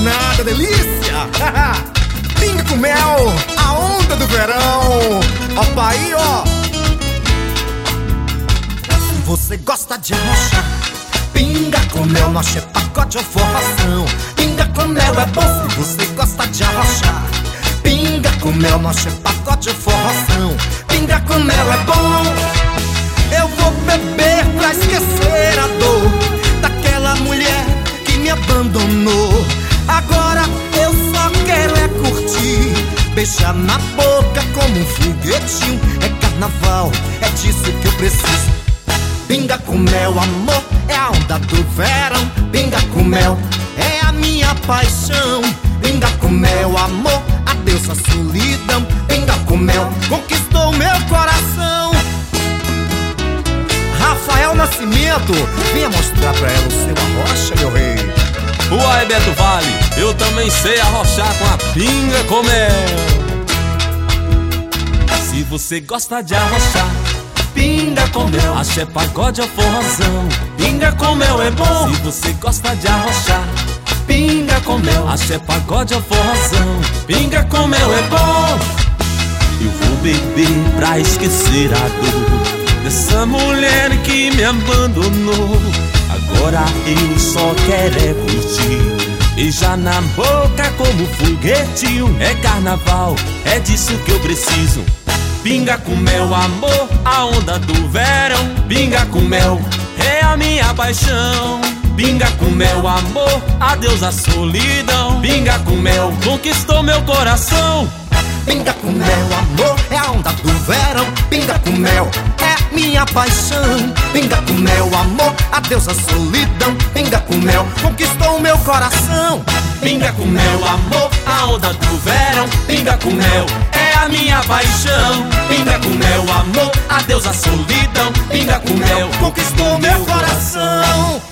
nada, delícia. Pinga com mel, a onda do verão. Ó, pai, ó. Se você gosta de arrochar, pinga com mel, não é pacote ou forração. Pinga com mel é bom se você gosta de arrochar. Pinga com mel, não é pacote ou forração. Pinga com mel é bom. Eu vou beber pra esquecer a dor daquela mulher que me abandonou. Agora eu só quero é curtir, beijar na boca como um foguetinho. É carnaval, é disso que eu preciso. Pinga com mel, amor, é a onda do verão. Pinga com mel, é a minha paixão. Pinga com mel, amor, adeus a solidão. Pinga com mel, conquistou meu coração. Rafael Nascimento, venha mostrar pra ela o seu arrocha, meu rei. Uai, Beto Vale, eu também sei arrochar com a pinga com mel. Se você gosta de arrochar, pinga com mel, axé, pagode ou forrozão. Pinga com mel é bom. Se você gosta de arrochar, pinga com mel, axé, pagode ou forrozão. Pinga com mel é bom. Eu vou beber pra esquecer a dor dessa mulher que me abandonou. Agora eu só quero é curtir, beijar na boca como foguetinho. É carnaval, é disso que eu preciso. Pinga com mel, amor, a onda do verão. Pinga com mel, é a minha paixão. Pinga com mel, amor, adeus a solidão. Pinga com mel, conquistou meu coração. Pinga com mel, amor, é a onda do verão. Pinga com mel, é minha paixão. Pinga com mel, amor, adeus a solidão. Pinga com mel, conquistou meu coração. Pinga com mel, amor, a onda do verão. Pinga com mel, é a minha paixão. Pinga com mel, amor, adeus a solidão. Pinga com mel, conquistou meu coração.